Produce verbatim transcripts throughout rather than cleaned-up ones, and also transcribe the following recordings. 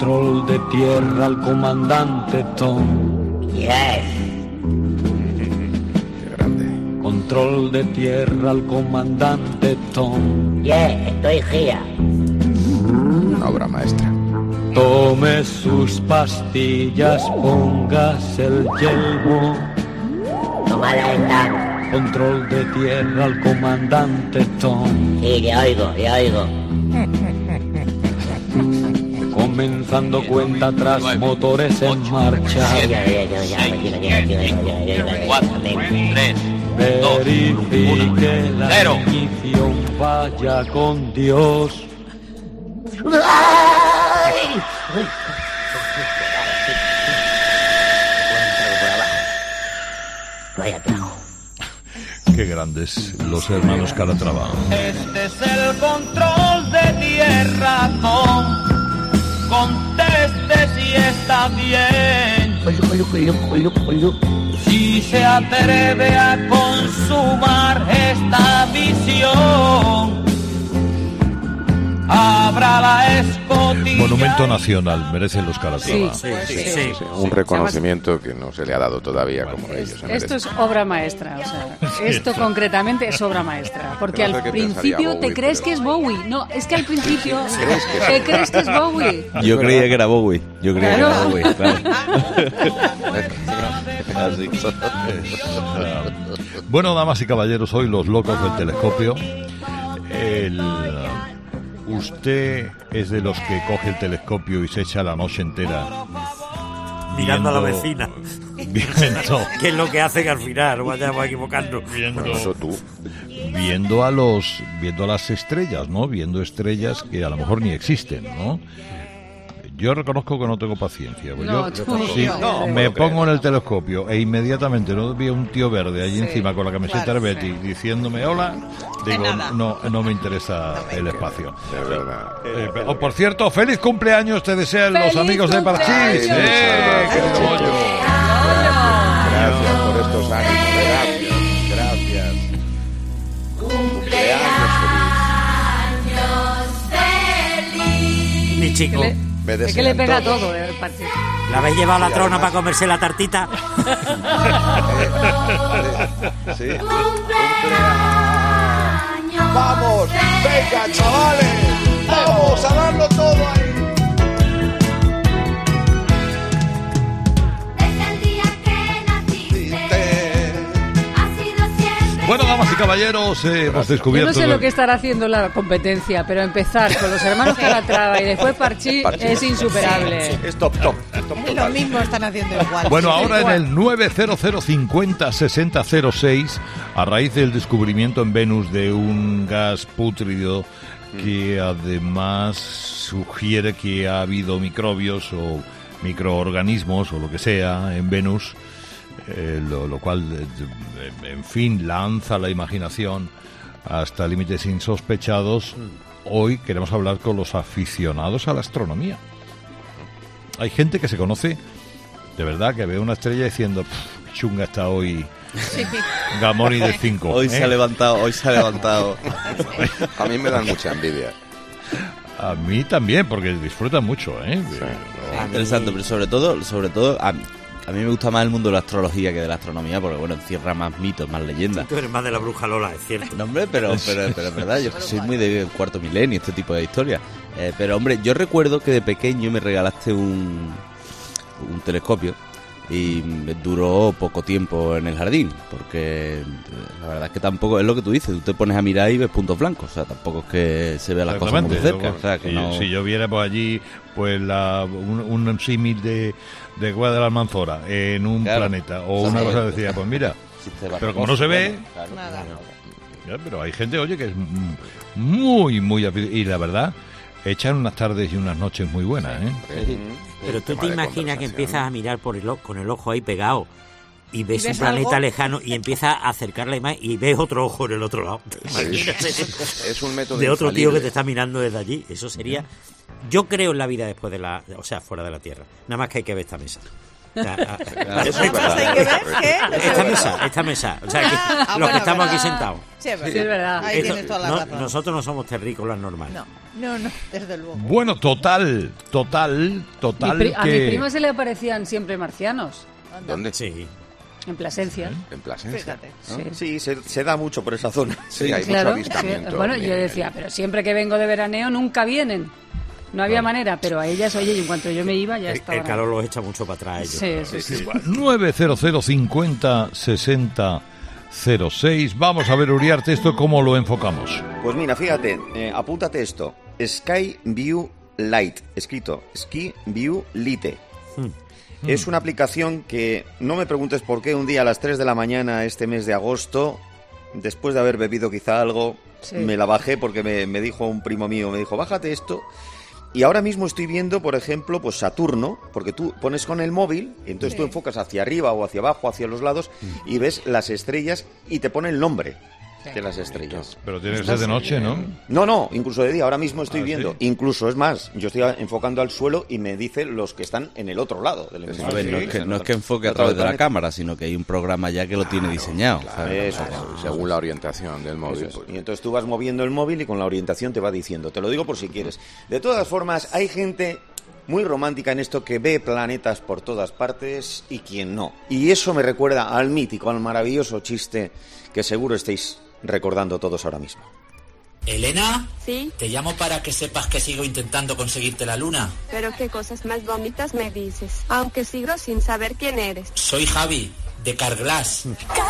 Control de tierra al comandante Tom. Yes. Qué grande. Control de tierra al comandante Tom. Yes, estoy here. Una obra maestra. Tome sus pastillas, póngase el yelmo. Tomada esta. Control de tierra al comandante Tom. Sí, le oigo, le oigo. Comenzando cuenta atrás, motores en marcha. Verifique la ignición, vaya con Dios. Qué grandes los hermanos Calatrava. Este es el control de tierra, Tom. Conteste si está bien. Si se atreve a consumar esta visión, abra la escotilla. Monumento nacional, merecen los Calatrava. Sí, sí, sí, Sí, sí. un reconocimiento que no se le ha dado todavía como ellos se Esto merecen. es obra maestra, o sea, esto concretamente es obra maestra, porque No sé al qué pensaría principio te Bowie, crees pero- que es Bowie, no, es que al principio ¿Crees que es te crees que es Bowie. Yo creía que era Bowie. Yo creía Claro. que era Bowie, claro. Así. Bueno, damas y caballeros, hoy los locos del telescopio. El, usted es de los que coge el telescopio y se echa la noche entera Mirando a la viendo- vecina. Viendo, ¿Qué es lo que hacen al final? No vayamos a equivocarnos. viendo, Eso tú. viendo a los, viendo a las estrellas, ¿no? Viendo estrellas que a lo mejor ni existen, ¿no? Yo reconozco que no tengo paciencia. Pues No, yo, tú si no. me pongo en el telescopio e inmediatamente no veo un tío verde allí Sí. encima con la camiseta Claro, de Betty sí. diciéndome hola, digo, nada. no, no me interesa el espacio. De verdad. Eh, oh, por cierto, feliz cumpleaños te desean los ¡Feliz amigos de Parchís. cumpleaños! ¡Eh, querido Goyo! Gracias por estos ánimos. Gracias. Gracias. Cumpleaños feliz. Mi chico. Le- Me Es que desean le pega todos. todo el partido. ¿La habéis llevado a la Sí, trona además- para comerse la tartita? Sí. Cumpleaños. Vamos, venga, chavales. Vamos a darlo todo ahí. Desde el día que naciste, has sido siempre. Bueno, damas y caballeros, eh, hemos Yo descubierto... no sé lo que estará haciendo la competencia, pero empezar con los hermanos Calatrava y después Parchís Parchís. es insuperable. Es top, top. Es top Lo total. mismo están haciendo igual. Bueno, ahora en Igual. el nueve cero cero cincuenta sesenta cero seis, a raíz del descubrimiento en Venus de un gas pútrido que además sugiere que ha habido microbios o microorganismos o lo que sea en Venus, eh, lo, lo cual, eh, en fin, lanza la imaginación hasta límites insospechados. Hoy queremos hablar con los aficionados a la astronomía. Hay gente que se conoce, de verdad, que ve una estrella diciendo, "Pff, qué chunga está hoy Gamoni de cinco. Hoy se ha levantado, hoy se ha levantado. A mí me dan mucha envidia. A mí también, porque disfrutan mucho, ¿eh? Interesante, pero sobre todo, sobre todo a, a mí me gusta más el mundo de la astrología que de la astronomía, porque bueno, encierra más mitos, más leyendas. Tú eres más de la bruja Lola, es cierto. No, hombre, pero, pero, pero es verdad, yo soy muy de cuarto milenio, este tipo de historias. Eh, pero hombre, yo recuerdo que de pequeño me regalaste un, un telescopio y me duró poco tiempo en el jardín, porque eh, la verdad es que tampoco es lo que tú dices, tú te pones a mirar y ves puntos blancos, o sea, tampoco es que se vea las cosas muy Exactamente. cerca. O sea, que si, no... si yo viera por allí pues la, un, un símil de, de Cueva de la Almanzora en un Claro. planeta o una cosa decía, pues mira, pero como no se ve, Claro, Nada. ya, pero hay gente, oye, que es m- muy, muy afi- y la verdad, echan unas tardes y unas noches muy buenas, ¿eh? Sí. Pero tú Tema te de imaginas que conversación. empiezas a mirar por el, o- con el ojo ahí pegado y ves, ¿Y ves un planeta algo? lejano y empiezas a acercar la imagen y ves otro ojo en el otro lado. ¿Te imaginas eso? Es un método De otro tío infalible. que te está mirando desde allí. Eso sería... Yo creo en la vida después de la... O sea, fuera de la Tierra. Nada más que hay que ver esta mesa. Eso es verdad. Hay que ver que... Esta mesa, esta mesa. O sea, que Ah, los bueno, que estamos verdad. aquí sentados. Sí, es verdad. Sí, es verdad. Ahí Esto- tienes toda la no- razón. nosotros no somos terrícolas normales. No, no, no, desde luego. Bueno, total, total, total Mi pri- A mi que... prima se le aparecían siempre marcianos, ¿Dónde? Sí. en Plasencia. En Plasencia. Fíjate. ¿no? Sí. Sí, se, se da mucho por esa zona. Sí, hay Claro, mucho avistamiento. sí. Bueno, yo Eh, decía, pero siempre que vengo de veraneo nunca vienen. No había manera, pero a ellas, oye, y en cuanto yo me iba ya El, estaban. el calor los echa mucho para atrás. ellos. Sí, sí, sí. nueve cero cero cincuenta sesenta cero seis. Vamos a ver, Uriarte, esto cómo lo enfocamos. Pues mira, fíjate, eh, apúntate esto. Sky View Lite, escrito Sky View Lite. Es una aplicación que, no me preguntes por qué, un día a las tres de la mañana este mes de agosto, después de haber bebido quizá algo, Sí. me la bajé porque me, me dijo un primo mío, me dijo, bájate esto. Y ahora mismo estoy viendo, por ejemplo, pues Saturno, porque tú pones con el móvil, y entonces tú enfocas hacia arriba o hacia abajo, hacia los lados, y ves las estrellas y te pone el nombre de las estrellas. Pero tiene que ser de noche, ¿no? No, no, incluso de día, ahora mismo estoy Ah, viendo. ¿sí? Incluso, es más, yo estoy enfocando al suelo y me dice los que están en el otro lado del A hemisferio. ver, no, es que, no es que enfoque a Otro través de la planeta. cámara, sino que hay un programa ya que lo tiene diseñado. ¿sabes? Eso, Claro, según la orientación del móvil. Y entonces tú vas moviendo el móvil y con la orientación te va diciendo. Te lo digo por si quieres. De todas formas, hay gente muy romántica en esto que ve planetas por todas partes y quien no. Y eso me recuerda al mítico, al maravilloso chiste que seguro estáis recordando todos ahora mismo. Elena, Sí, te llamo para que sepas que sigo intentando conseguirte la luna. pero qué cosas más bonitas me dices, aunque sigo sin saber quién eres. Soy Javi, de Carglass.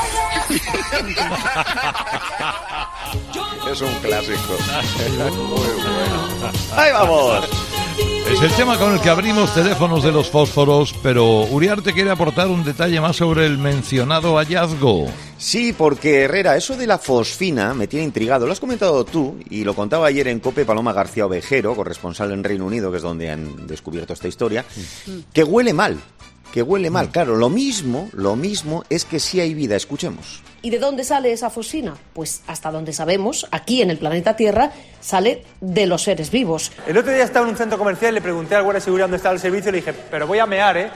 Es un clásico. Muy bueno. ¡Ahí vamos! Es el tema con el que abrimos teléfonos de los fósforos, pero Uriarte quiere aportar un detalle más sobre el mencionado hallazgo. Sí, porque Herrera, eso de la fosfina me tiene intrigado. Lo has comentado tú y lo contaba ayer en COPE Paloma García Ovejero, corresponsal en Reino Unido, que es donde han descubierto esta historia, que huele mal, que huele mal. Claro, lo mismo, lo mismo es que sí hay vida. Escuchemos. ¿Y de dónde sale esa fosfina? Pues hasta donde sabemos, aquí en el planeta Tierra, sale de los seres vivos. El otro día estaba en un centro comercial y le pregunté al guardia de seguridad dónde estaba el servicio y le dije, pero voy a mear, ¿eh?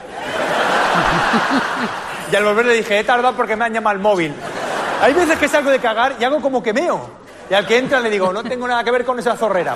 Y al volver le dije, he tardado porque me han llamado al móvil. Hay veces que salgo de cagar y hago como que meo. Y al que entra le digo, no tengo nada que ver con esa zorrera.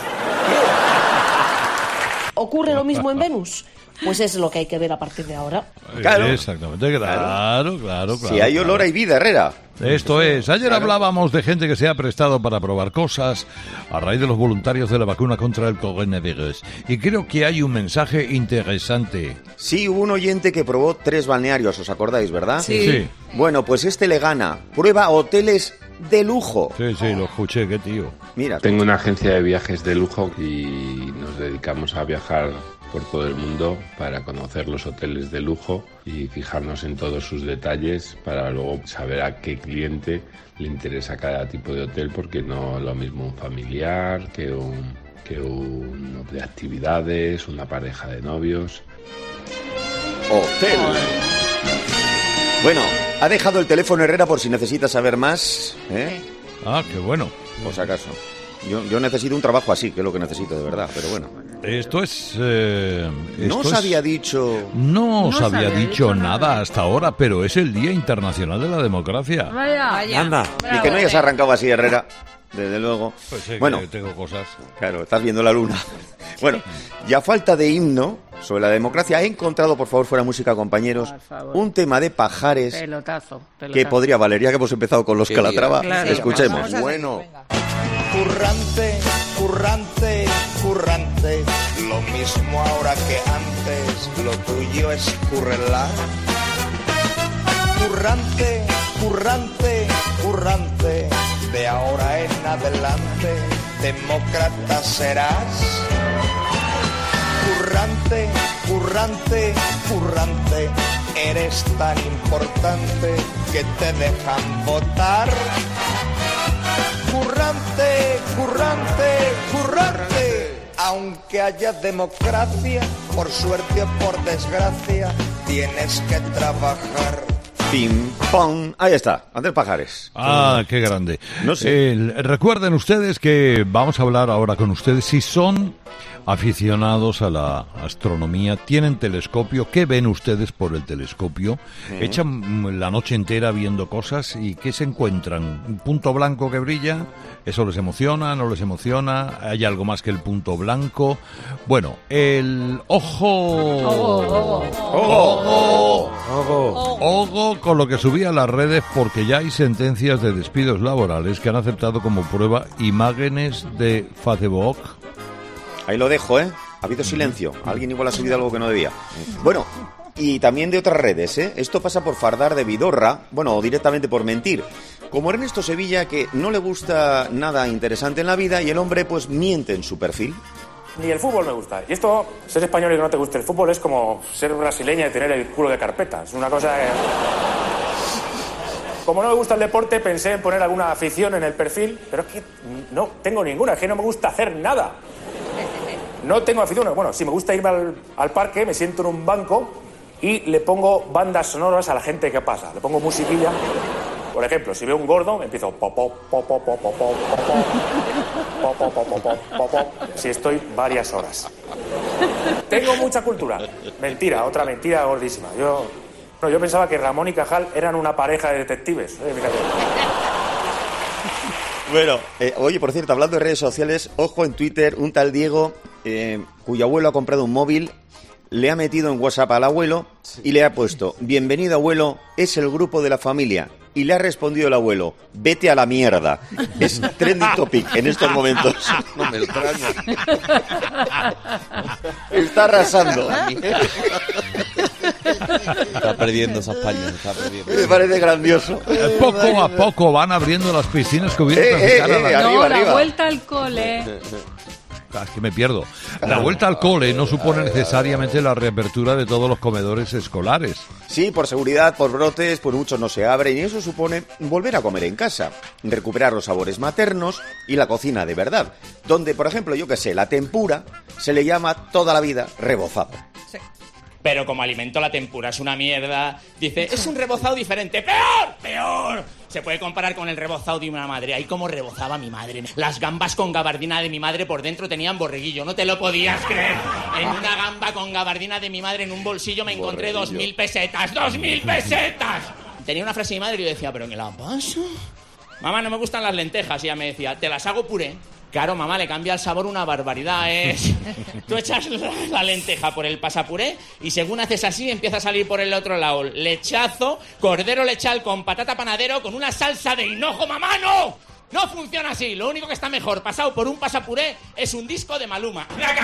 ¿Ocurre lo mismo en Venus? Pues es lo que hay que ver a partir de ahora. Claro. Exactamente, claro, claro, claro. Si hay olor, hay vida, Herrera. Esto es. Ayer Claro. hablábamos de gente que se ha prestado para probar cosas a raíz de los voluntarios de la vacuna contra el coronavirus. Y creo que hay un mensaje interesante. Sí, hubo un oyente que probó tres balnearios, ¿os acordáis, verdad? Sí. Sí. Bueno, pues este le gana. Prueba hoteles de lujo. Sí, sí, lo escuché, qué tío. Mira. Tengo una agencia de viajes de lujo y nos dedicamos a viajar por todo el mundo para conocer los hoteles de lujo y fijarnos en todos sus detalles para luego saber a qué cliente le interesa cada tipo de hotel, porque no es lo mismo un familiar que un, que un de actividades, una pareja de novios. Hotel. Bueno, ha dejado el teléfono Herrera por si necesitas saber más. ¿eh? Ah, qué bueno. Por si acaso. Yo, yo necesito un trabajo así, que es lo que necesito, de verdad, pero bueno. Esto es... eh, No esto os es- había dicho... No os No os había había dicho dicho nada nada. hasta ahora, pero es el Día Internacional de la Democracia. Vaya. Vaya. Anda. Y que no hayas arrancado así, Herrera, desde luego. Pues sí, Bueno, que tengo cosas. claro, estás viendo la luna. Bueno, y a falta de himno sobre la democracia, he encontrado, por favor, fuera música, compañeros, Por favor. un tema de Pajares Pelotazo, que pelotazo. podría valer, ya que hemos empezado con los Qué Calatrava. bien. Claro. Escuchemos. Vamos a seguir, Bueno, venga. Currante, currante, currante, lo mismo ahora que antes, lo tuyo es currelar. Currante, currante, currante, de ahora en adelante, demócrata serás. Currante, currante, currante, eres tan importante que te dejan votar. Currante, currante, currante. Aunque haya democracia, por suerte o por desgracia, tienes que trabajar. pim, pong. Ahí está, Andrés Pajares. Ah, qué grande. No sé. Eh, recuerden ustedes que vamos a hablar ahora con ustedes si son aficionados a la astronomía, tienen telescopio. ¿Qué ven ustedes por el telescopio? Mm. Echan la noche entera viendo cosas y ¿qué se encuentran? ¿Un punto blanco que brilla? ¿Eso les emociona? ¿No les emociona? ¿Hay algo más que el punto blanco? Bueno, el ojo... Ojo, Ojo. Ojo. Ojo con lo que subía a las redes, porque ya hay sentencias de despidos laborales que han aceptado como prueba imágenes de Facebook. Ahí lo dejo, ¿eh? Ha habido silencio. Alguien igual ha subido algo que no debía. Bueno, y también de otras redes, ¿eh? Esto pasa por fardar de vidorra, bueno, o directamente por mentir. Como Ernesto Sevilla, que no le gusta nada interesante en la vida y el hombre, pues, miente en su perfil. Ni el fútbol me gusta. Y esto, ser español y que no te guste el fútbol, es como ser brasileña y tener el culo de carpeta. Es una cosa que... Como no me gusta el deporte, pensé en poner alguna afición en el perfil, pero es que no tengo ninguna, es que no me gusta hacer nada. No tengo afición. Bueno, si me gusta irme al, al parque, me siento en un banco y le pongo bandas sonoras a la gente que pasa. Le pongo musiquilla. Por ejemplo, si veo un gordo, empiezo pop pop pop pop pop pop pop pop pop pop pop pop. Si estoy varias horas. Tengo mucha cultura. Mentira, otra mentira gordísima. Yo, no, yo pensaba que Ramón y Cajal eran una pareja de detectives. Eh, fíjate. Bueno, eh, oye, por cierto, hablando de redes sociales, ojo en Twitter, un tal Diego, eh, cuyo abuelo ha comprado un móvil, le ha metido en WhatsApp al abuelo y le ha puesto, bienvenido abuelo, es el grupo de la familia. Y le ha respondido el abuelo, vete a la mierda. Es trending topic en estos momentos. No me extraña. Está arrasando. Está perdiendo esas pañas, está perdiendo. Me parece grandioso. Poco a poco van abriendo las piscinas cubiertas Eh, de eh, cara a la... eh, No, arriba, la arriba. vuelta al cole. Ah, es que me pierdo. La vuelta al cole no supone necesariamente la reapertura de todos los comedores escolares. Sí, por seguridad, por brotes, pues muchos no se abren y eso supone volver a comer en casa, recuperar los sabores maternos y la cocina de verdad, donde, por ejemplo, yo que sé, la tempura se le llama toda la vida rebozado. Pero como alimento la tempura es una mierda. Dice, es un rebozado diferente. ¡Peor! ¡Peor! Se puede comparar con el rebozado de una madre. Ahí como rebozaba mi madre. Las gambas con gabardina de mi madre por dentro tenían borreguillo. No te lo podías creer. En una gamba con gabardina de mi madre en un bolsillo me encontré dos mil pesetas. ¡Dos mil pesetas! Tenía una frase de mi madre y yo decía, ¿pero qué la pasa? Mamá, no me gustan las lentejas. Y ella me decía, te las hago puré. Claro, mamá, le cambia el sabor una barbaridad, es... Tú echas la, la lenteja por el pasapuré y según haces así empieza a salir por el otro lado lechazo, cordero lechal con patata panadero con una salsa de hinojo, mamá, ¡no! No funciona así, lo único que está mejor pasado por un pasapuré es un disco de Maluma.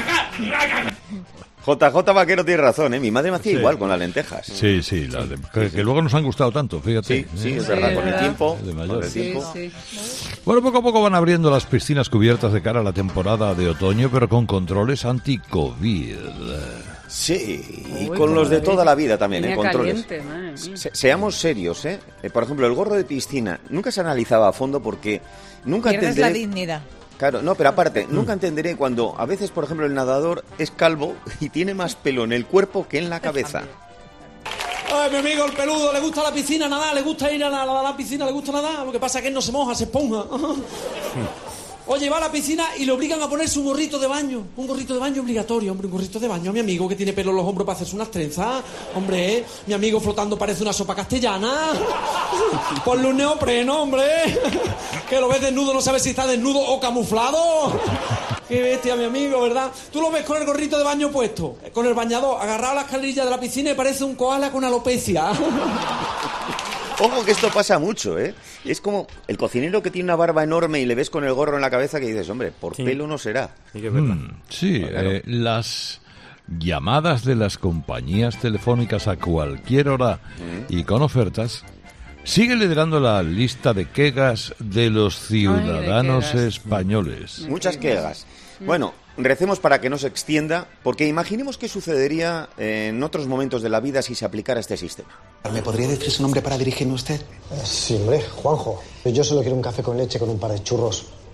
J J Vaquero tiene razón, ¿eh? Mi madre me hacía Sí. igual con las lentejas. Sí, sí, la de- que, que luego nos han gustado tanto, fíjate. Sí, sí, ¿eh? es verdad, con el tiempo, De con mayor. el tiempo. Bueno, poco a poco van abriendo las piscinas cubiertas de cara a la temporada de otoño, pero con controles anti-COVID. Sí, y Uy, con los de maravilla. toda la vida también, ¿eh? Venía Controles. caliente, madre mía. Se- seamos serios, ¿eh? Eh, Por ejemplo, el gorro de piscina nunca se analizaba a fondo porque nunca Pierdes la entenderé... dignidad. Claro, no, pero aparte, nunca entenderé cuando a veces, por ejemplo, el nadador es calvo y tiene más pelo en el cuerpo que en la cabeza. Ay, mi amigo, el peludo, le gusta la piscina nadar, le gusta ir a la, la- la piscina, le gusta nadar. Lo que pasa es que él no se moja, se esponja. Oye, va a la piscina y le obligan a ponerse un gorrito de baño. Un gorrito de baño obligatorio, hombre, un gorrito de baño. Mi amigo que tiene pelo en los hombros para hacerse unas trenzas. Hombre, mi amigo flotando parece una sopa castellana. Ponle un neopreno, hombre. Que lo ves desnudo, no sabes si está desnudo o camuflado. Qué bestia, mi amigo, ¿verdad? Tú lo ves con el gorrito de baño puesto, con el bañador, agarrado a la escalerilla de la piscina y parece un koala con alopecia. Ojo que esto pasa mucho, ¿eh? Es como el cocinero que tiene una barba enorme y le ves con el gorro en la cabeza que dices, hombre, por Sí. pelo no será. Mm, sí, Claro. eh, las llamadas de las compañías telefónicas a cualquier hora y con ofertas sigue liderando la lista de quejas de los ciudadanos quejas. españoles. Muchas quejas. Bueno, recemos para que no se extienda, porque imaginemos qué sucedería en otros momentos de la vida si se aplicara este sistema. ¿Me podría decir su nombre para dirigirme a usted? Sí, hombre, Juanjo. Yo solo quiero un café con leche con un par de churros.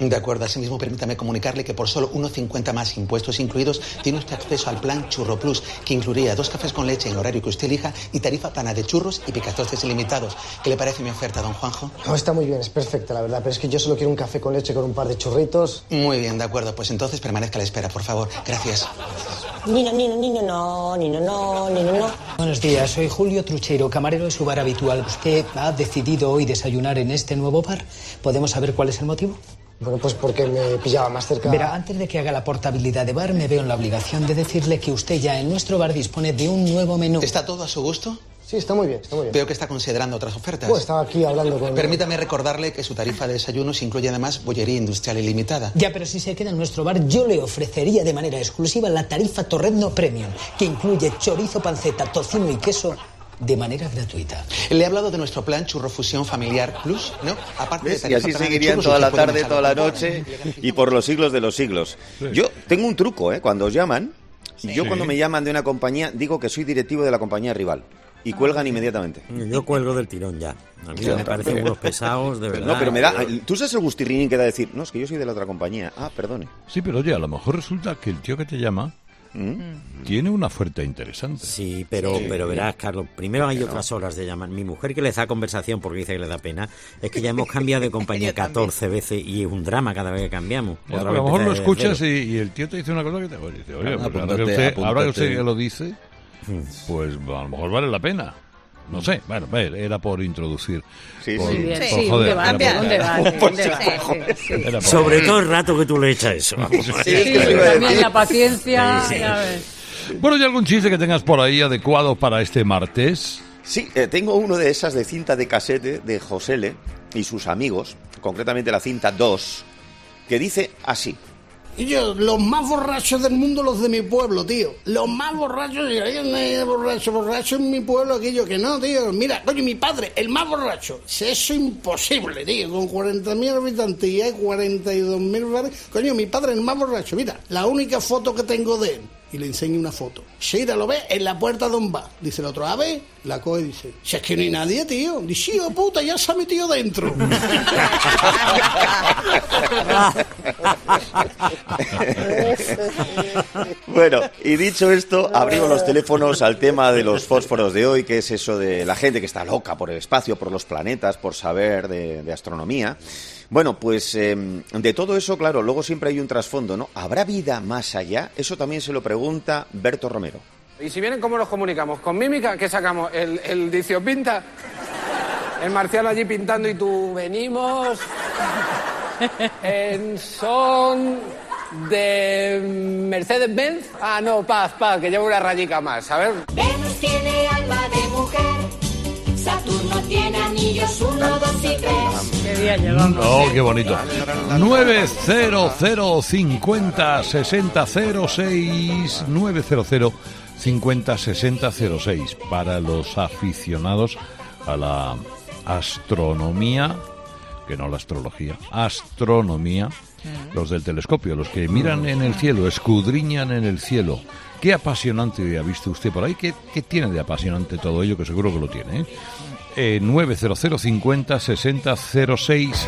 De acuerdo, asimismo permítame comunicarle que por solo uno cincuenta más impuestos incluidos tiene usted acceso al plan Churro Plus, que incluiría dos cafés con leche en el horario que usted elija y tarifa plana de churros y picatoces ilimitados. ¿Qué le parece mi oferta, don Juanjo? No, está muy bien, es perfecta, la verdad, pero es que yo solo quiero un café con leche con un par de churritos. Muy bien, de acuerdo, pues entonces permanezca a la espera, por favor. Gracias. Niño, niño, niño, no, niño, no, niño, no. Buenos días, soy Julio Trucheiro, camarero de su bar habitual. ¿Usted ha decidido hoy desayunar en este nuevo bar? ¿Podemos saber cuál es el motivo? Bueno, pues porque me pillaba más cerca. Verá, antes de que haga la portabilidad de bar, me veo en la obligación de decirle que usted ya en nuestro bar dispone de un nuevo menú. ¿Está todo a su gusto? Sí, está muy bien, está muy bien. Veo que está considerando otras ofertas. Pues estaba aquí hablando con... Permítame recordarle que su tarifa de desayunos incluye además bollería industrial ilimitada. Ya, pero si se queda en nuestro bar, yo le ofrecería de manera exclusiva la tarifa Torrezno Premium, que incluye chorizo, panceta, tocino y queso de manera gratuita. Le he hablado de nuestro plan Churro Fusión Familiar Plus, ¿no? Aparte de y así seguirían toda la tarde, toda la noche y por los siglos de los siglos. Sí. Yo tengo un truco, ¿eh? Cuando os llaman, sí. yo cuando me llaman de una compañía, digo que soy directivo de la compañía rival. Y cuelgan inmediatamente. Yo cuelgo del tirón ya. A mí sí, me parecen unos pesados, de verdad. No, pero me da... Tú sabes el gustirrinín que da decir, no, es que yo soy de la otra compañía. Ah, perdone. Sí, pero oye, a lo mejor resulta que el tío que te llama ¿Mm? tiene una oferta interesante. Sí, pero sí. pero verás, Carlos, primero hay otras horas de llamar. Mi mujer, que le da conversación porque dice que le da pena, es que ya hemos cambiado de compañía catorce veces y es un drama cada vez que cambiamos. Ya, a lo mejor lo escuchas y, y el tío te dice una cosa que te dice, oye, pues ahora que usted, ahora que usted lo dice, pues a lo mejor vale la pena. No sé, bueno, era por introducir. Sí, por, sí, por, sí, por joder, un debate, un debate, un debate. Sí, sí. Sobre todo el rato que tú le echas eso. Sí, sí, sí, también la paciencia. Sí, sí. Ya ves. Bueno, ¿y algún chiste que tengas por ahí adecuado para este martes? Sí, eh, tengo uno de esas de cinta de casete de Josele y sus amigos, concretamente la cinta dos, que dice así. Y yo, los más borrachos del mundo, los de mi pueblo, tío. Los más borrachos, y hay un borracho, borracho en mi pueblo, aquello que no, tío. Mira, coño, mi padre, el más borracho. Eso es imposible, tío. Con cuarenta mil habitantes y hay cuarenta y dos mil bares. Coño, mi padre, el más borracho. Mira, la única foto que tengo de él. Y le enseño una foto. Sheira lo ve en la puerta de un bar. Dice el otro, a ver, la coge y dice, si es que no hay nadie, tío. Dice, sí, oh puta, ya se ha metido dentro. Bueno, y dicho esto, abrimos los teléfonos al tema de los fósforos de hoy, que es eso de la gente que está loca por el espacio, por los planetas, por saber de, de astronomía. Bueno, pues eh, de todo eso, claro, luego siempre hay un trasfondo, ¿no? ¿Habrá vida más allá? Eso también se lo pregunta Berto Romero. Y si vienen, ¿cómo nos comunicamos? ¿Con mímica? ¿Qué sacamos? ¿El, el dicio pinta? ¿El marciano allí pintando y tú venimos? ¿En son de Mercedes-Benz? Ah, no, paz, paz, que llevo una rayica más, ¿sabes? Venus tiene alma de mujer, Saturno tiene anillos uno, dos y tres. Qué día llevamos. Oh, qué bonito. nueve cero cero cincuenta sesenta cero seis nueve cero cero cincuenta sesenta cero seis para los aficionados a la astronomía, que no la astrología, astronomía, los del telescopio, los que miran en el cielo, escudriñan en el cielo. Qué apasionante ha visto usted por ahí. ¿Qué, qué tiene de apasionante todo ello? Que seguro que lo tiene, ¿eh? Eh, nueve cero cero cincuenta sesenta cero seis.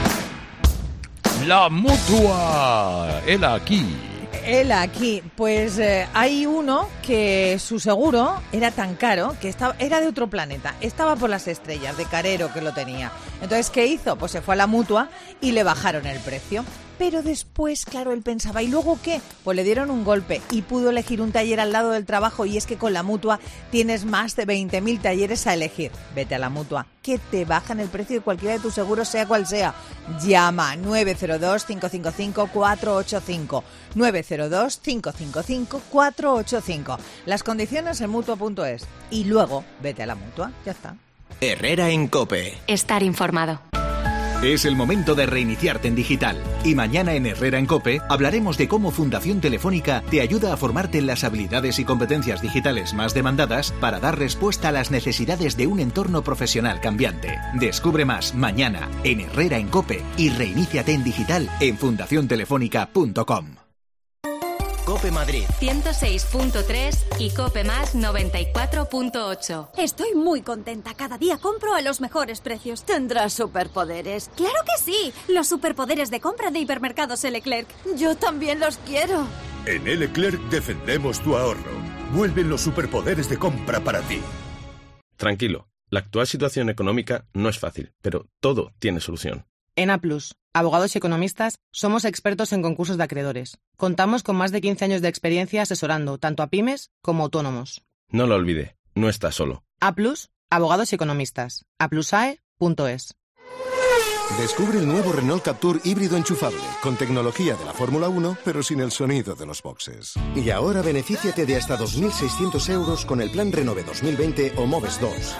La Mutua. Él aquí. Él aquí. Pues eh, hay uno que su seguro era tan caro que estaba, era de otro planeta. Estaba por las estrellas, de carero que lo tenía. Entonces, ¿qué hizo? Pues se fue a la Mutua y le bajaron el precio. Pero después, claro, él pensaba, ¿y luego qué? Pues le dieron un golpe y pudo elegir un taller al lado del trabajo, y es que con la Mutua tienes más de veinte mil talleres a elegir. Vete a la Mutua, que te bajan el precio de cualquiera de tus seguros, sea cual sea. Llama nueve cero dos, cinco cinco cinco, cuatro ocho cinco. nueve cero dos, cinco cinco cinco, cuatro ocho cinco. Las condiciones en Mutua punto es. Y luego, vete a la Mutua, ya está. Herrera en COPE. Estar informado. Es el momento de reiniciarte en digital. Y mañana en Herrera en COPE hablaremos de cómo Fundación Telefónica te ayuda a formarte en las habilidades y competencias digitales más demandadas para dar respuesta a las necesidades de un entorno profesional cambiante. Descubre más mañana en Herrera en COPE y reiníciate en digital en fundación telefónica punto com. Cope Madrid. ciento seis punto tres y Cope Más noventa y cuatro punto ocho. Estoy muy contenta. Cada día compro a los mejores precios. ¿Tendrás superpoderes? ¡Claro que sí! Los superpoderes de compra de Hipermercados Leclerc. Yo también los quiero. En Leclerc defendemos tu ahorro. Vuelven los superpoderes de compra para ti. Tranquilo, la actual situación económica no es fácil, pero todo tiene solución. En A plus, abogados y economistas, somos expertos en concursos de acreedores. Contamos con más de quince años de experiencia asesorando tanto a pymes como autónomos. No lo olvide, no está solo. A plus, abogados y economistas. a plus a e punto es. Descubre el nuevo Renault Captur híbrido enchufable, con tecnología de la Fórmula uno, pero sin el sonido de los boxes. Y ahora benefíciate de hasta dos mil seiscientos euros con el plan Renove dos mil veinte o Moves dos.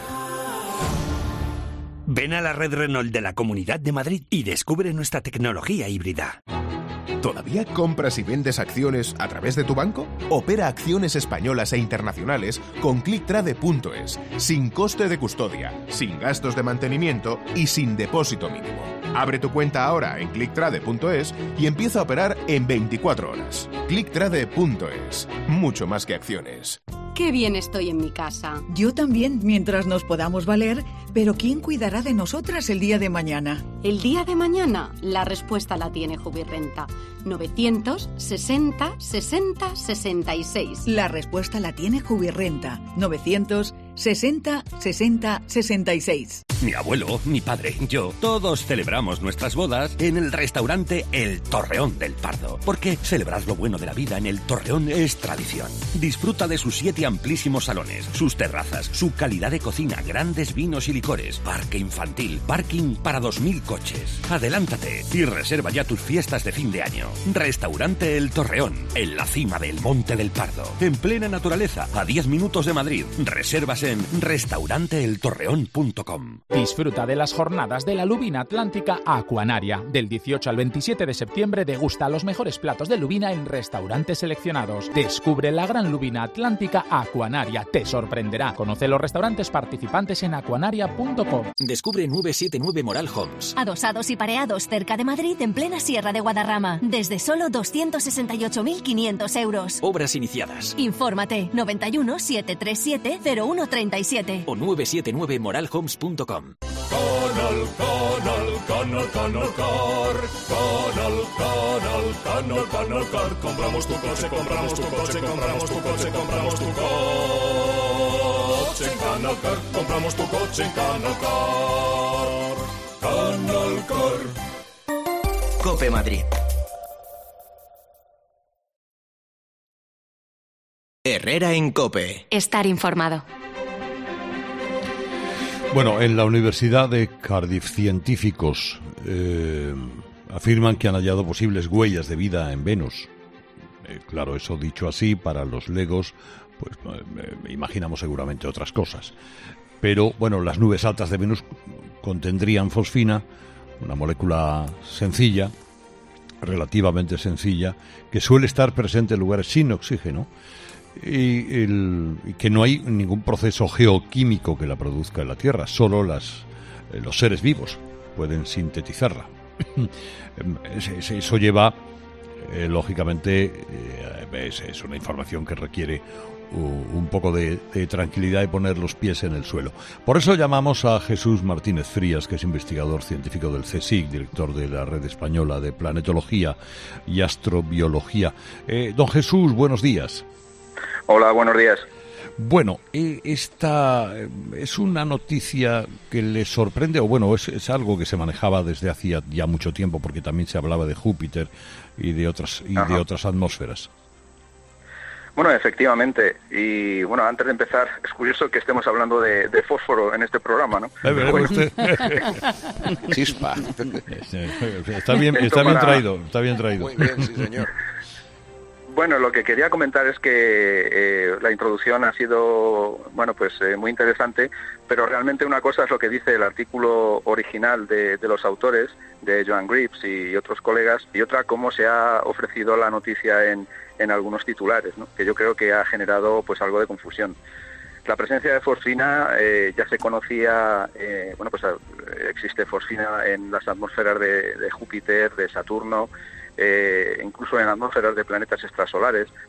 Ven a la red Renault de la Comunidad de Madrid y descubre nuestra tecnología híbrida. ¿Todavía compras y vendes acciones a través de tu banco? Opera acciones españolas e internacionales con clicktrade punto es, sin coste de custodia, sin gastos de mantenimiento y sin depósito mínimo. Abre tu cuenta ahora en clicktrade punto es y empieza a operar en veinticuatro horas. clicktrade punto es, mucho más que acciones. Qué bien estoy en mi casa. Yo también, mientras nos podamos valer, pero ¿quién cuidará de nosotras el día de mañana? El día de mañana, la respuesta la tiene Jubirrenta. novecientos sesenta sesenta sesenta y seis. La respuesta la tiene Jubirrenta. novecientos sesenta sesenta sesenta y seis. Mi abuelo, mi padre, yo, todos celebramos nuestras bodas en el restaurante El Torreón del Pardo. Porque celebrar lo bueno de la vida en El Torreón es tradición. Disfruta de sus siete amplísimos salones, sus terrazas, su calidad de cocina, grandes vinos y licores, parque infantil, parking para dos mil coches. Adelántate y reserva ya tus fiestas de fin de año. Restaurante El Torreón, en la cima del Monte del Pardo, en plena naturaleza, a diez minutos de Madrid. Reservas en restaurante el torreón punto com. Disfruta de las jornadas de la lubina atlántica Aquanaria. Del dieciocho al veintisiete de septiembre degusta los mejores platos de lubina en restaurantes seleccionados. Descubre la gran lubina atlántica Aquanaria. Te sorprenderá. Conoce los restaurantes participantes en aquanaria punto com. Descubre nueve siete nueve Moral Homes. Adosados y pareados cerca de Madrid, en plena Sierra de Guadarrama. Desde solo doscientos sesenta y ocho mil quinientos euros. Obras iniciadas. Infórmate noventa y uno, setecientos treinta y siete, cero uno treinta y siete o nueve siete nueve moral homes punto com. Canal, canal, canal, canal car. Canal, canal, canal, canal car. Compramos tu coche, compramos tu coche, compramos tu coche, compramos tu coche en Canal Car. Compramos tu coche en Canal Car. Canal Car. Cope Madrid. Herrera en Cope. Estar informado. Bueno, en la Universidad de Cardiff científicos eh, afirman que han hallado posibles huellas de vida en Venus. Eh, claro, eso dicho así, para los legos, pues eh, imaginamos seguramente otras cosas. Pero, bueno, las nubes altas de Venus contendrían fosfina, una molécula sencilla, relativamente sencilla, que suele estar presente en lugares sin oxígeno, y, el, y que no hay ningún proceso geoquímico que la produzca en la Tierra, solo las, eh, los seres vivos pueden sintetizarla. Eso lleva, eh, lógicamente, eh, es, es una información que requiere uh, un poco de, de tranquilidad y poner los pies en el suelo. Por eso llamamos a Jesús Martínez Frías, que es investigador científico del CSIC, director de la Red Española de Planetología y Astrobiología. Eh, don Jesús, buenos días. Hola, buenos días. Bueno, esta es una noticia que le sorprende, o bueno, es, es algo que se manejaba desde hacía ya mucho tiempo, porque también se hablaba de Júpiter y de otras y de otras atmósferas. Bueno, efectivamente. Y bueno, antes de empezar, es curioso que estemos hablando de, de fósforo en este programa, ¿no? Bueno. Usted. Chispa. Está bien, está bien traído, está bien traído. Muy bien, sí, señor. Bueno, lo que quería comentar es que eh, la introducción ha sido, bueno, pues eh, muy interesante, pero realmente una cosa es lo que dice el artículo original de, de los autores, de Joan Grips y otros colegas, y otra cómo se ha ofrecido la noticia en, en algunos titulares, ¿no? Que yo creo que ha generado pues algo de confusión. La presencia de fosfina eh, ya se conocía, eh, bueno, pues existe fosfina en las atmósferas de, de Júpiter, de Saturno, Eh, incluso en atmósferas de planetas extrasolares,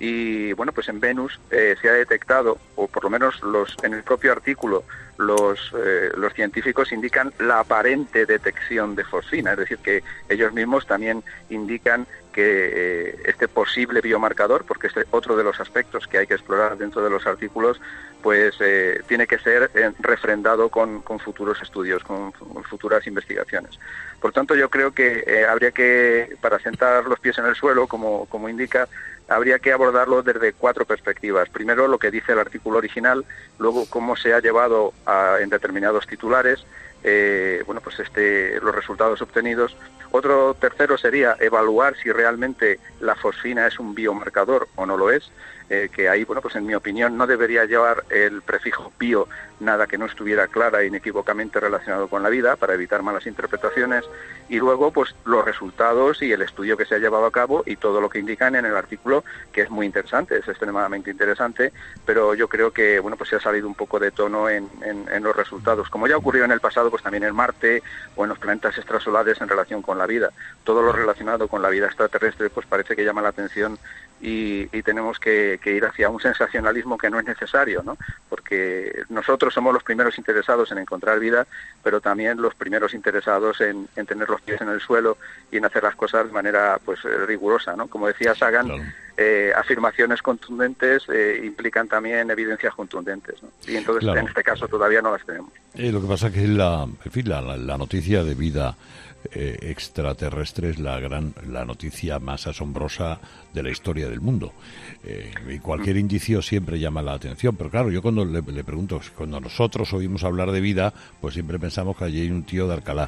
Y bueno, pues en Venus eh, se ha detectado, o por lo menos los en el propio artículo, los, eh, los científicos indican la aparente detección de fosfina, es decir, que ellos mismos también indican que eh, este posible biomarcador, porque este otro de los aspectos que hay que explorar dentro de los artículos, pues eh, tiene que ser eh, refrendado con, con futuros estudios, con, con futuras investigaciones. Por tanto, yo creo que eh, habría que, para sentar los pies en el suelo, como, como indica, habría que abordarlo desde cuatro perspectivas. Primero, lo que dice el artículo original, luego cómo se ha llevado a, en determinados titulares, eh, bueno, pues este, los resultados obtenidos. Otro tercero sería evaluar si realmente la fosfina es un biomarcador o no lo es, eh, que ahí, bueno, pues en mi opinión no debería llevar el prefijo bio nada que no estuviera clara e inequívocamente relacionado con la vida, para evitar malas interpretaciones, y luego pues los resultados y el estudio que se ha llevado a cabo y todo lo que indican en el artículo, que es muy interesante, es extremadamente interesante, pero yo creo que, bueno, pues se ha salido un poco de tono en, en, en los resultados, como ya ocurrió en el pasado, pues también en Marte o en los planetas extrasolares en relación con la vida. Todo lo relacionado con la vida extraterrestre pues parece que llama la atención y, y tenemos que, que ir hacia un sensacionalismo que no es necesario, ¿no? Porque nosotros somos los primeros interesados en encontrar vida, pero también los primeros interesados en, en tener los pies en el suelo y en hacer las cosas de manera pues rigurosa, ¿no? Como decía Sagan, claro. eh, afirmaciones contundentes eh, implican también evidencias contundentes, ¿no? Y entonces claro. en este caso todavía no las tenemos. Eh, lo que pasa es que la, en fin, la, la noticia de vida eh, extraterrestre es la gran la noticia más asombrosa de la historia del mundo. Eh, y cualquier indicio siempre llama la atención, pero claro, yo cuando le, le pregunto, cuando nosotros oímos hablar de vida, pues siempre pensamos que allí hay un tío de Alcalá.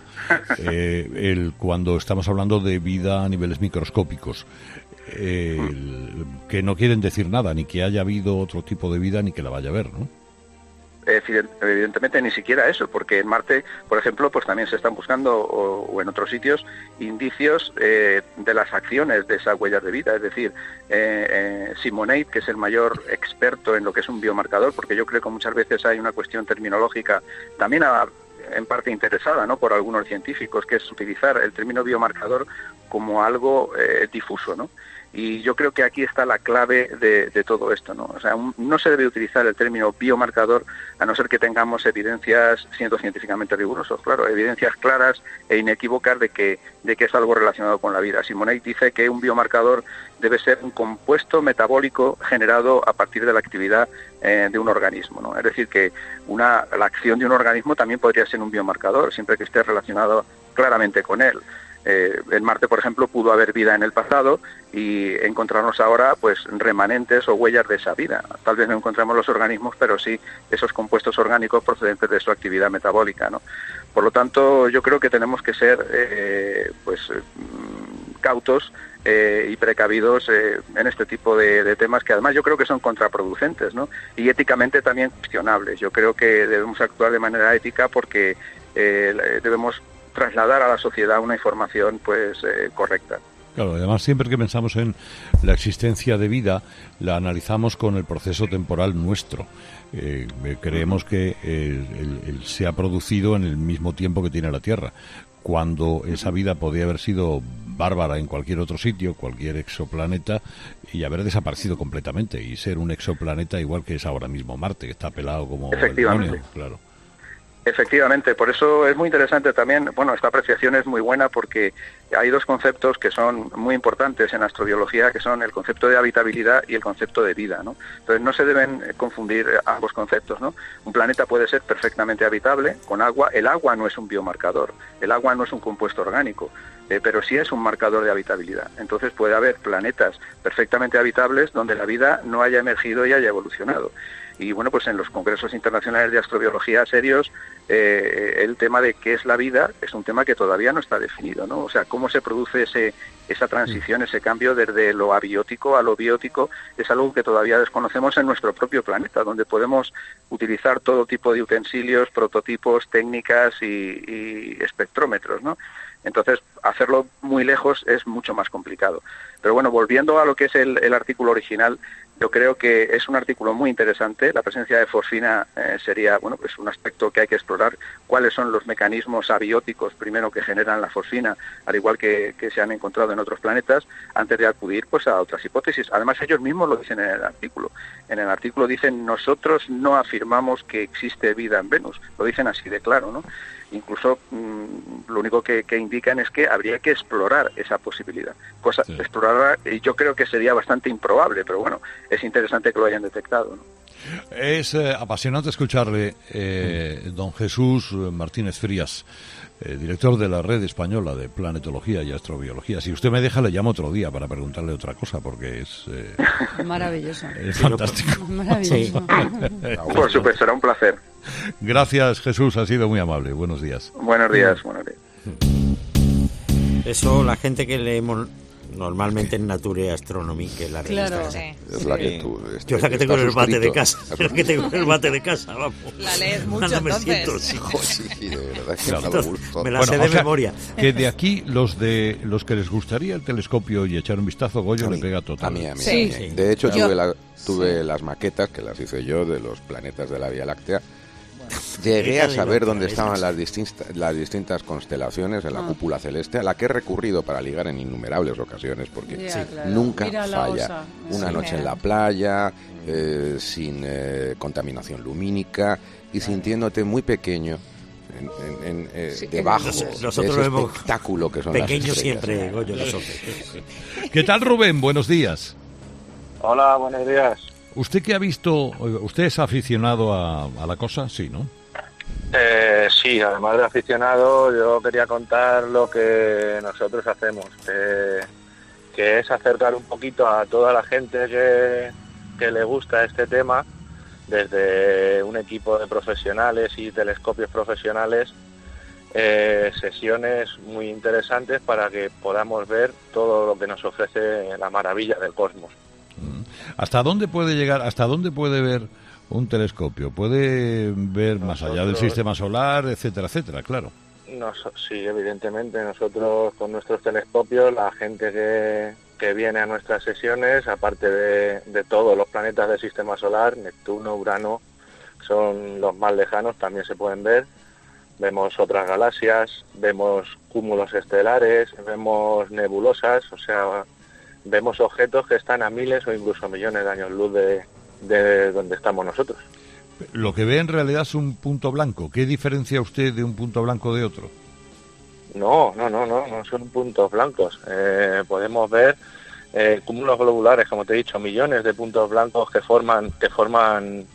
Eh, el, cuando estamos hablando de vida a niveles microscópicos, eh, el, que no quieren decir nada, ni que haya habido otro tipo de vida, ni que la vaya a haber, ¿no? Evidentemente ni siquiera eso, porque en Marte, por ejemplo, pues también se están buscando, o, o en otros sitios, indicios eh, de las acciones de esas huellas de vida. Es decir, eh, eh, Simoneid, que es el mayor experto en lo que es un biomarcador, porque yo creo que muchas veces hay una cuestión terminológica también a, en parte interesada, ¿no?, por algunos científicos, que es utilizar el término biomarcador como algo eh, difuso, ¿no? Y yo creo que aquí está la clave de, de todo esto, ¿no? O sea, un, no se debe utilizar el término biomarcador a no ser que tengamos evidencias, siendo científicamente rigurosos, claro, evidencias claras e inequívocas de que, de que es algo relacionado con la vida. Simoneid dice que un biomarcador debe ser un compuesto metabólico generado a partir de la actividad eh, de un organismo, ¿no? Es decir, que una, la acción de un organismo también podría ser un biomarcador, siempre que esté relacionado claramente con él. Eh, en Marte, por ejemplo, pudo haber vida en el pasado y encontrarnos ahora pues remanentes o huellas de esa vida. Tal vez no encontramos los organismos, pero sí esos compuestos orgánicos procedentes de su actividad metabólica, ¿no? Por lo tanto, yo creo que tenemos que ser eh, pues cautos eh, y precavidos eh, en este tipo de, de temas, que además yo creo que son contraproducentes, ¿no? Y éticamente también cuestionables. Yo creo que debemos actuar de manera ética porque eh, debemos trasladar a la sociedad una información pues eh, correcta. Claro, además siempre que pensamos en la existencia de vida, la analizamos con el proceso temporal nuestro. Eh, creemos que eh, el, el se ha producido en el mismo tiempo que tiene la Tierra, cuando esa vida podía haber sido bárbara en cualquier otro sitio, cualquier exoplaneta, y haber desaparecido completamente y ser un exoplaneta igual que es ahora mismo Marte, que está pelado como el demonio, claro. Efectivamente, por eso es muy interesante también, bueno, esta apreciación es muy buena porque hay dos conceptos que son muy importantes en astrobiología, que son el concepto de habitabilidad y el concepto de vida, ¿no? Entonces no se deben confundir ambos conceptos, ¿no? Un planeta puede ser perfectamente habitable con agua. El agua no es un biomarcador, el agua no es un compuesto orgánico, eh, pero sí es un marcador de habitabilidad. Entonces puede haber planetas perfectamente habitables donde la vida no haya emergido y haya evolucionado. Y bueno, pues en los congresos internacionales de astrobiología serios, eh, el tema de qué es la vida es un tema que todavía no está definido, ¿no? O sea, cómo se produce ese esa transición, ese cambio desde lo abiótico a lo biótico, es algo que todavía desconocemos en nuestro propio planeta, donde podemos utilizar todo tipo de utensilios, prototipos, técnicas y, y espectrómetros, ¿no? Entonces, hacerlo muy lejos es mucho más complicado. Pero bueno, volviendo a lo que es el, el artículo original, Yo creo que es un artículo muy interesante. La presencia de fosfina eh, sería, bueno, pues un aspecto que hay que explorar. ¿Cuáles son los mecanismos abióticos, primero, que generan la fosfina, al igual que, que se han encontrado en otros planetas, antes de acudir pues a otras hipótesis? Además, ellos mismos lo dicen en el artículo. En el artículo dicen, nosotros no afirmamos que existe vida en Venus. Lo dicen así de claro, ¿no? Incluso mmm, lo único que, que indican es que habría que explorar esa posibilidad. Cosa, sí. Explorar, y yo creo que sería bastante improbable, pero bueno, es interesante que lo hayan detectado, ¿no? Es eh, apasionante escucharle, eh, don Jesús Martínez Frías, eh, director de la Red Española de Planetología y Astrobiología. Si usted me deja, le llamo otro día para preguntarle otra cosa, porque es... Eh, maravilloso. Es fantástico. Maravilloso. Sí. Por supuesto, será un placer. Gracias, Jesús, ha sido muy amable. Buenos días. Buenos días, buenos días. Eso, la gente que leemos normalmente en Nature Astronomy, que es la revista. Claro, sí. Es la que tú, este, yo es la que tengo en el bate de casa. Es la que tengo en el bate de casa, vamos. La lees mucho, no me entonces. siento, sí, sí, de verdad que claro. me da gusto. Me la bueno, sé de o sea, memoria. Que de aquí, los de los que les gustaría el telescopio y echar un vistazo, Goyo le pega total. A mí, a mí. Sí. A mí. De hecho, yo, tuve, la, tuve sí. las maquetas, que las hice yo, de los planetas de la Vía Láctea. Llegué a saber dónde estaban las distintas, las distintas constelaciones en la cúpula celeste, a la que he recurrido para ligar en innumerables ocasiones, porque yeah, sí, claro. nunca Mira falla. Una sí, noche me... en la playa, eh, sin eh, contaminación lumínica y sintiéndote muy pequeño en, en, en, eh, sí, debajo nosotros de ese vemos espectáculo que son pequeño las estrellas. siempre, Goyo, nosotros. ¿Qué tal, Rubén? Buenos días. Hola, buenos días. ¿Usted qué ha visto? ¿Usted es aficionado a, a la cosa? Sí, ¿no? Eh, sí, además de aficionado, yo quería contar lo que nosotros hacemos, eh, que es acercar un poquito a toda la gente que, que le gusta este tema, desde un equipo de profesionales y telescopios profesionales, eh, sesiones muy interesantes para que podamos ver todo lo que nos ofrece la maravilla del cosmos. ¿Hasta dónde puede llegar? ¿Hasta dónde puede ver un telescopio? ¿Puede ver más Nosotros, allá del sistema solar, etcétera, etcétera? Claro. Nos, sí, evidentemente. Nosotros con nuestros telescopios, la gente que, que viene a nuestras sesiones, aparte de, de todos los planetas del sistema solar, Neptuno, Urano, son los más lejanos, también se pueden ver. Vemos otras galaxias, vemos cúmulos estelares, vemos nebulosas, o sea, vemos objetos que están a miles o incluso millones de años luz de, de donde estamos nosotros. Lo que ve en realidad es un punto blanco. ¿Qué diferencia usted de un punto blanco de otro? No, no, no, no, no son puntos blancos. Eh, podemos ver eh, cúmulos globulares, como te he dicho, millones de puntos blancos que forman que forman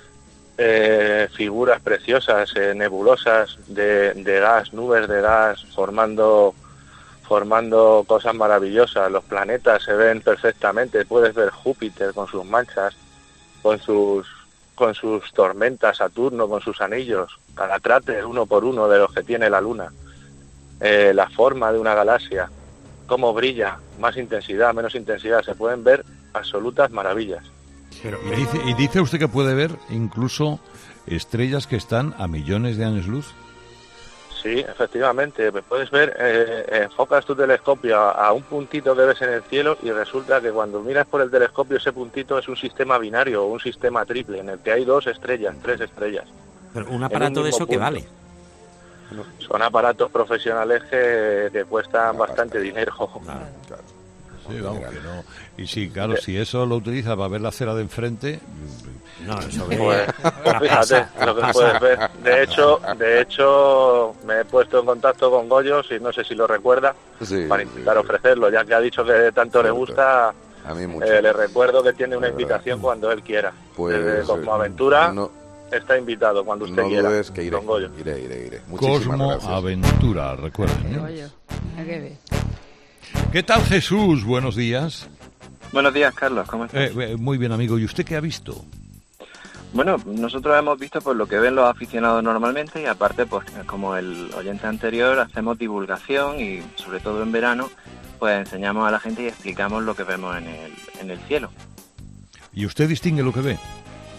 eh, figuras preciosas, eh, nebulosas de, de gas, nubes de gas, formando formando cosas maravillosas. Los planetas se ven perfectamente. Puedes ver Júpiter con sus manchas, con sus con sus tormentas, Saturno con sus anillos, cada cráter uno por uno de los que tiene la Luna, eh, la forma de una galaxia, cómo brilla, más intensidad, menos intensidad, se pueden ver absolutas maravillas. Pero, y, dice, y dice usted que puede ver incluso estrellas que están a millones de años luz. Sí, efectivamente, puedes ver, eh, enfocas tu telescopio a, a un puntito que ves en el cielo y resulta que cuando miras por el telescopio ese puntito es un sistema binario o un sistema triple en el que hay dos estrellas, tres estrellas. Pero un aparato un de eso punto. ¿Qué vale? Son aparatos profesionales que, que cuestan bastante dinero. Claro, claro. Sí, vamos, que no. Y sí, claro, si eso lo utiliza para ver la acera de enfrente... No, eso ve... Pues, pues fíjate lo que puedes ver. De hecho, de hecho, me he puesto en contacto con Goyo, si no sé si lo recuerda, sí, para intentar sí, sí. ofrecerlo, ya que ha dicho que tanto sí, le gusta. A mí mucho. Eh, le recuerdo que tiene una invitación cuando él quiera. Pues, Desde Cosmoaventura no, está invitado cuando usted no quiera. No dudes que iré, don Goyo. iré, iré, iré. Cosmoaventura, recuerden. Goyo, ¿a qué ve? ¿Qué tal, Jesús? Buenos días. Buenos días, Carlos. ¿Cómo estás? Eh, eh, muy bien, amigo. ¿Y usted qué ha visto? Bueno, nosotros hemos visto pues lo que ven los aficionados normalmente y aparte, pues como el oyente anterior, hacemos divulgación y sobre todo en verano, pues enseñamos a la gente y explicamos lo que vemos en el, en el cielo. ¿Y usted distingue lo que ve?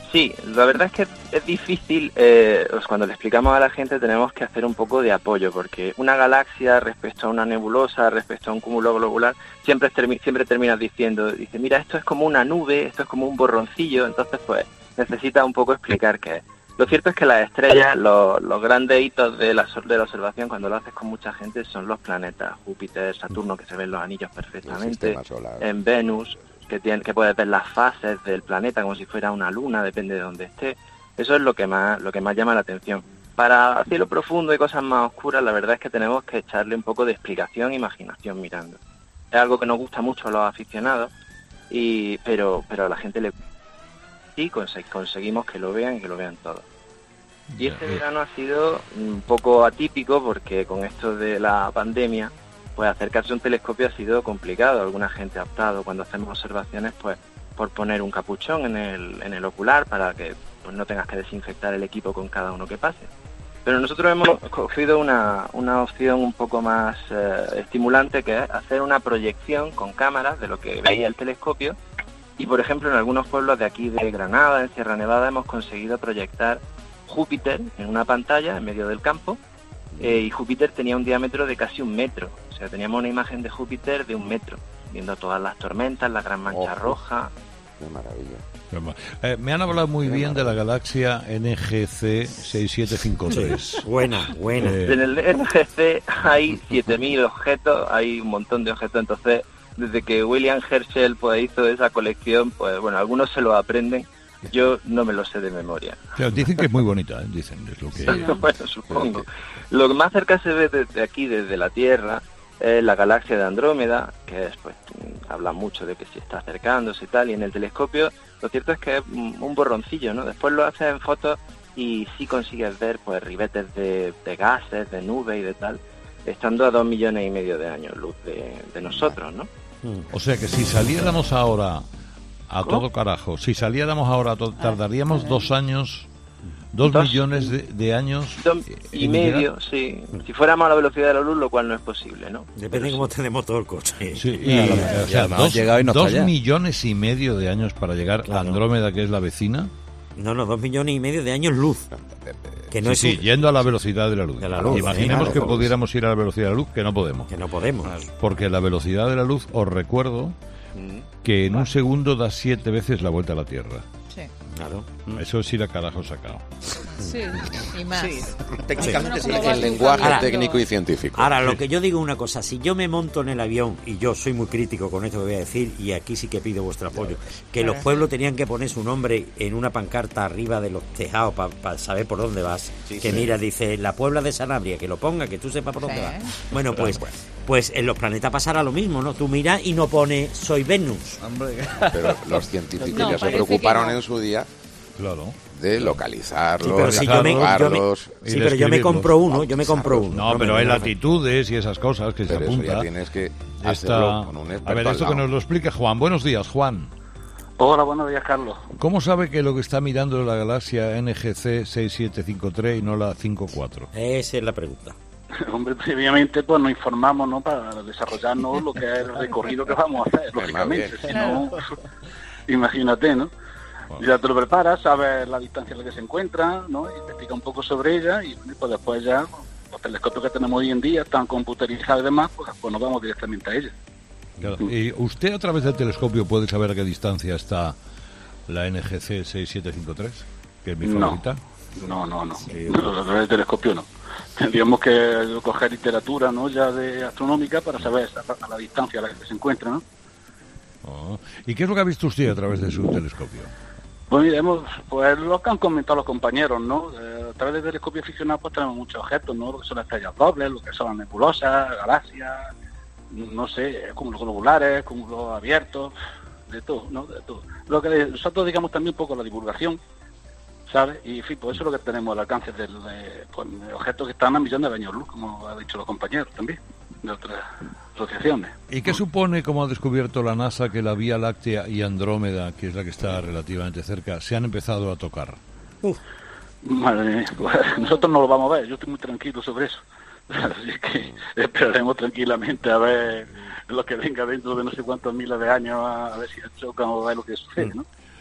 Sí, la verdad es que es difícil, eh, pues cuando le explicamos a la gente tenemos que hacer un poco de apoyo, porque una galaxia respecto a una nebulosa, respecto a un cúmulo globular, siempre, termi- siempre terminas diciendo, dice, mira, esto es como una nube, esto es como un borroncillo, entonces pues necesita un poco explicar qué es. Lo cierto es que las estrellas, los, los grandes hitos de la, de la observación, cuando lo haces con mucha gente, son los planetas, Júpiter, Saturno, que se ven los anillos perfectamente, en Venus, que tiene, que puedes ver las fases del planeta como si fuera una luna, depende de dónde esté. Eso es lo que más lo que más llama la atención. Para cielo profundo y cosas más oscuras, la verdad es que tenemos que echarle un poco de explicación e imaginación mirando. Es algo que nos gusta mucho a los aficionados, y pero pero a la gente le sí conse- conseguimos que lo vean y que lo vean todos. Y este verano ha sido un poco atípico porque con esto de la pandemia, pues acercarse a un telescopio ha sido complicado. Alguna gente ha optado cuando hacemos observaciones pues por poner un capuchón en el, en el ocular para que pues no tengas que desinfectar el equipo con cada uno que pase. Pero nosotros hemos cogido una, una opción un poco más eh, estimulante, que es hacer una proyección con cámaras de lo que veía el telescopio. Y por ejemplo en algunos pueblos de aquí de Granada, en Sierra Nevada, hemos conseguido proyectar Júpiter en una pantalla en medio del campo, eh, y Júpiter tenía un diámetro de casi un metro. O sea, teníamos una imagen de Júpiter de un metro, viendo todas las tormentas, la gran mancha oh, roja. ¡Qué maravilla! Eh, me han hablado muy qué bien maravilla. de la galaxia N G C seis siete cinco tres. Buena, buena. Eh, en el N G C hay siete mil objetos, hay un montón de objetos, entonces desde que William Herschel pues hizo esa colección, pues bueno, algunos se lo aprenden. Yo no me lo sé de memoria. Claro, dicen que es muy bonita, ¿eh? Dicen, es lo que... Sí, ¿no? Bueno, supongo. Lo que más cerca se ve desde aquí, desde la Tierra, es la galaxia de Andrómeda, que es, pues, habla mucho de que se está acercándose y tal, y en el telescopio lo cierto es que es un borroncillo, ¿no? Después lo haces en fotos y sí consigues ver, pues, ribetes de, de gases, de nubes y de tal, estando a dos millones y medio de años luz de, de nosotros, ¿no? O sea que si saliéramos ahora... A ¿Cómo? todo carajo. Si saliéramos ahora, to- tardaríamos dos años, dos, dos millones de, de años. Dos y medio, llegar. Sí. Si fuéramos a la velocidad de la luz, lo cual no es posible, ¿no? Depende de cómo sí. tenemos todo el coche. Sí, y, y, o sea, dos, y no dos millones y medio de años para llegar claro. a Andrómeda, que es la vecina. No, no, dos millones y medio de años luz. Que no sí, es sí, un... yendo a la velocidad de la luz. De la luz Imaginemos sí, que claro. pudiéramos ir a la velocidad de la luz, que no podemos. Que no podemos. Porque la velocidad de la luz, os recuerdo, que en un segundo da siete veces la vuelta a la Tierra. Sí. Claro. Eso sí la carajo sacado. Sí, y más. Sí, técnicamente sí. El lenguaje ahora, técnico y científico. Ahora, lo que yo digo una cosa, si yo me monto en el avión, y yo soy muy crítico con esto que voy a decir, y aquí sí que pido vuestro apoyo, que los pueblos tenían que poner su nombre en una pancarta arriba de los tejados para pa saber por dónde vas. Sí, que sí. Mira, dice, la Puebla de Sanabria, que lo ponga, que tú sepas por dónde sí. vas. Bueno, pues, pues en los planetas pasará lo mismo, ¿no? Tú miras y no pones, soy Venus. Pero los científicos no, ya se preocuparon no. en su día Claro. de localizarlos, sí, pero si yo me, yo me, sí, pero yo me compro uno, yo me compro uno. No, pero hay latitudes y esas cosas que pero se eso apuntan. ya tienes que Está... hacerlo con un experto. A ver, esto que nos lo explique Juan. Buenos días, Juan. Hola, buenos días, Carlos. ¿Cómo sabe que lo que está mirando es la galaxia N G C seis siete cinco tres y no la cinco cuatro? Esa es la pregunta. Hombre, previamente pues nos informamos, ¿no? Para desarrollarnos lo que es el recorrido que vamos a hacer, lógicamente. Si no, imagínate, ¿no? Bueno. Ya te lo preparas, sabes la distancia en la que se encuentra, ¿no? Y te explica un poco sobre ella y pues después ya los telescopios que tenemos hoy en día están computerizados y demás, pues, pues nos vamos directamente a ella. Claro. ¿Y usted a través del telescopio puede saber a qué distancia está la N G C seis siete cinco tres, que es mi favorita? No, no, no. Sí, no. A través del telescopio no. Tendríamos que coger literatura, ¿no? Ya de astronómica para saber a la distancia a la que se encuentra, ¿no? Oh. ¿Y qué es lo que ha visto usted a través de su telescopio? Pues mire, hemos, pues lo que han comentado los compañeros, ¿no? Eh, a través del telescopio aficionado pues tenemos muchos objetos, ¿no? Lo que son las estrellas dobles, lo que son las nebulosas, galaxias, no sé, cúmulos globulares, cúmulos abiertos, de todo, ¿no? De todo. Lo que nosotros digamos también un poco la divulgación, ¿sabes? Y en fin, pues eso es lo que tenemos al alcance de, de, pues, de objetos que están a millones de años luz, como han dicho los compañeros también, de otras asociaciones. ¿Y qué supone, como ha descubierto la NASA, que la Vía Láctea y Andrómeda, que es la que está relativamente cerca, se han empezado a tocar? Uf. Madre mía, pues nosotros no lo vamos a ver, yo estoy muy tranquilo sobre eso. Así que esperaremos tranquilamente a ver lo que venga dentro de no sé cuántos miles de años, a ver si chocan o a ver lo que sucede, ¿no?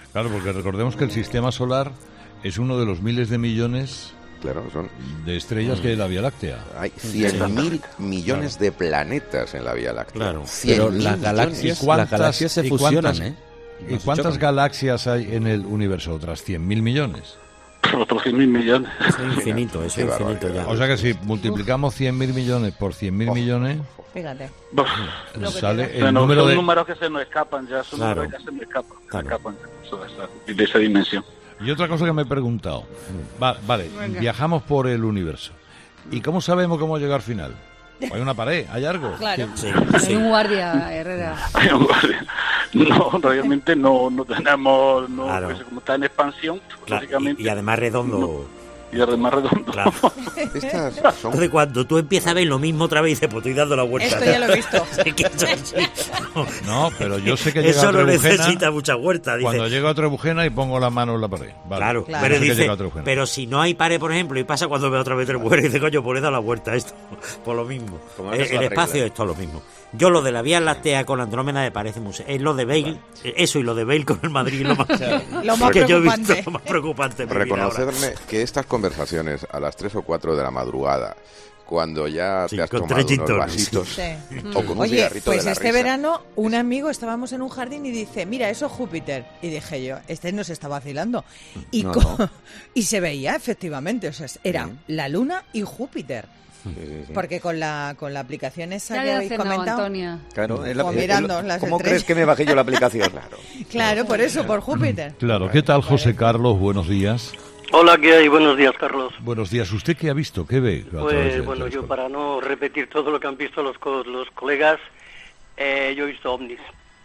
Claro, porque recordemos que el sistema solar es uno de los miles de millones claro, son... de estrellas que hay en la Vía Láctea. Hay cien mil millones claro. de planetas en la Vía Láctea. Claro. Pero las galaxias, las galaxias se fusionan, ¿y cuántas, ¿eh? ¿Y cuántas galaxias hay en el universo? ¿Otras cien mil millones? Otros cien mil millones. Es infinito, es infinito ya. O sea que si multiplicamos cien mil millones por cien mil millones... Fíjate. Sale el bueno, número son de... números que se nos escapan ya, son claro. números que se nos escapan, Claro. se escapan de, esa, de esa dimensión. Y otra cosa que me he preguntado, va, vale, Venga. viajamos por el universo. ¿Y cómo sabemos cómo llegar al final? ¿Hay una pared? ¿Hay algo? Claro. Sí, Hay un guardia, Herrera. Hay un guardia. No, realmente no, no tenemos, no, Claro. pues, como está en expansión, Claro, lógicamente. y, y además redondo. Y además redondo. Claro. Estas son... Entonces cuando tú empiezas a ver lo mismo otra vez, dices, pues estoy dando la vuelta. Esto ya lo he visto. Es que eso es así. No, pero yo sé que llega Eso a no Trebujena, necesita mucha vuelta. Dice. Cuando llego a Trebujena y pongo la mano en la pared. Vale. Claro, Yo pero sé que dice, llega a Trebujena. pero si no hay pared, por ejemplo, y pasa cuando veo otra vez Trebujena y dice, coño, pues le he dado la vuelta a esto, por lo mismo. Como El, haces el la espacio regla. es todo lo mismo. Yo lo de la Vía Láctea con Andrómeda me parece muy... Es lo de Bale, eso y lo de Bale con el Madrid, lo más, Lo más que yo he preocupante. visto, lo más preocupante. en mi vida ahora. Reconocerme que estas conversaciones a las tres o cuatro de la madrugada, cuando ya Sí, te has con tomado tres gin unos tonics. vasitos Sí. o con un Oye, cigarrito pues de la este risa. verano un amigo estábamos en un jardín y dice, mira, eso es Júpiter. Y dije yo, este nos está vacilando. Y, No, co- no. y se veía efectivamente, o sea, era Sí. la Luna y Júpiter. Sí, sí, sí. Porque con la con la aplicación esa Ya que le habéis hacen, no, comentado. Antonia. Claro, es la- O es- es- mirando las ¿Cómo estrellas. crees que me bajé yo la aplicación? Claro. Claro, por eso, por Júpiter. Claro, ¿qué tal, José Carlos? Buenos días. Hola, ¿qué hay? Buenos días, Carlos. Buenos días. ¿Usted qué ha visto? ¿Qué ve? a través Pues del bueno, yo telescopio? para no repetir todo lo que han visto los, co- los colegas, eh, yo he visto ovnis.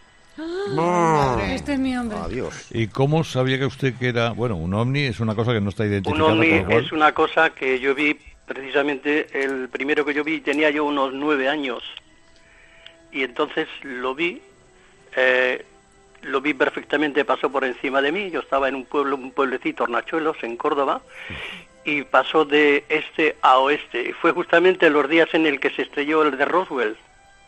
Este es mi hombre. Adiós. ¿Y cómo sabía que usted que era... Bueno, un ovni es una cosa que no está Un identificada. ovni con lo cual- es una cosa que yo vi, precisamente el primero que yo vi tenía yo unos nueve años. Y entonces lo vi, eh, lo vi perfectamente, pasó por encima de mí. Yo estaba en un pueblo, un pueblecito, Hornachuelos, en Córdoba, y pasó de este a oeste. Y fue justamente los días en el que se estrelló el de Roswell.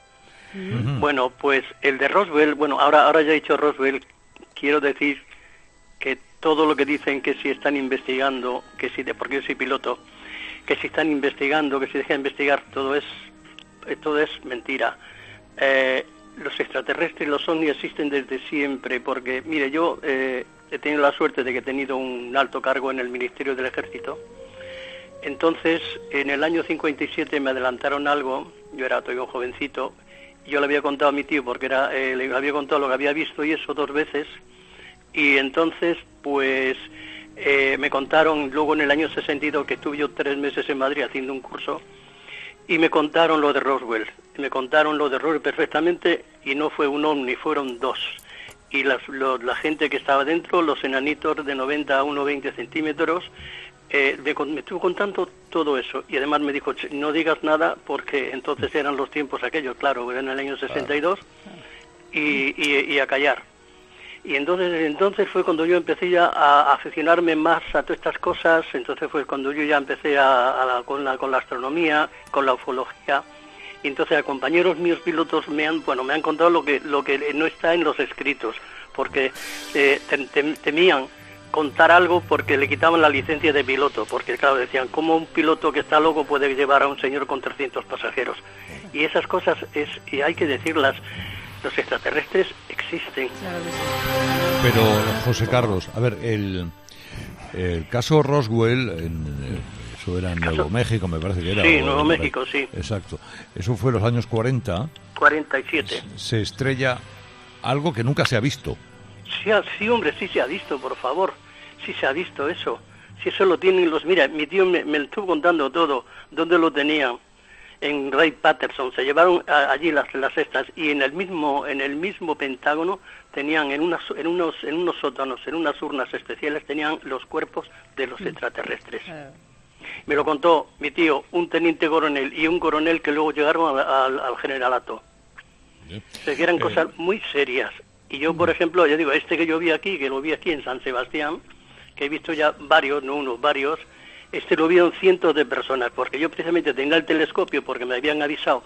Bueno, pues el de Roswell, bueno, ahora ahora ya he dicho Roswell, quiero decir que todo lo que dicen que si están investigando, que si de porque yo soy piloto, que si están investigando, que si dejan investigar, todo es todo es mentira. Eh, los extraterrestres, los ovnis existen desde siempre, porque mire, yo eh, he tenido la suerte de que he tenido un alto cargo en el Ministerio del Ejército. Entonces, en el año cincuenta y siete me adelantaron algo, yo era todavía un jovencito. Yo le había contado a mi tío, porque era eh, le había contado lo que había visto y eso dos veces, y entonces, pues, eh, me contaron, luego en el año sesenta y dos, que estuve yo tres meses en Madrid haciendo un curso, y me contaron lo de Roswell, me contaron lo de Roswell perfectamente, y no fue un ovni, fueron dos, y las, lo- la gente que estaba dentro, los enanitos de noventa a uno veinte centímetros, Eh, me, con- me estuvo contando todo eso y además me dijo, "Ch, no digas nada porque entonces eran los tiempos aquellos, claro, era en el año sesenta y dos y, y, y a callar. Y entonces entonces fue cuando yo empecé ya a aficionarme más a todas estas cosas, entonces fue cuando yo ya empecé a, a la- con, la, con la astronomía, con la ufología, y entonces a compañeros míos pilotos me han, bueno, me han contado lo que, lo que no está en los escritos, porque eh, tem- tem- temían contar algo porque le quitaban la licencia de piloto, porque claro, decían, ¿cómo un piloto que está loco puede llevar a un señor con trescientos pasajeros? Y esas cosas es y hay que decirlas, los extraterrestres existen. Pero, José Carlos, a ver, el, el caso Roswell, en, eh, eso era en Nuevo México, me parece que era. Sí, o- Nuevo México, sí. Exacto. Eso fue en los años cuarenta. cuarenta y siete. Se estrella algo que nunca se ha visto. Sí, ah, sí, hombre, sí se ha visto, por favor. Sí se ha visto eso. Si eso lo tienen los... Mira, mi tío me, me lo estuvo contando todo. ¿Dónde lo tenían? En Ray Patterson. Se llevaron a- allí las, las estas y en el mismo en el mismo Pentágono tenían en, unas, en, unos, en unos sótanos, en unas urnas especiales, tenían los cuerpos de los extraterrestres. Me lo contó mi tío, un teniente coronel y un coronel que luego llegaron al, al, al generalato. Se que eran cosas muy serias. Y yo, por ejemplo, yo digo, este que yo vi aquí, que lo vi aquí en San Sebastián, que he visto ya varios, no unos, varios, este lo vieron cientos de personas, porque yo precisamente tenía el telescopio, porque me habían avisado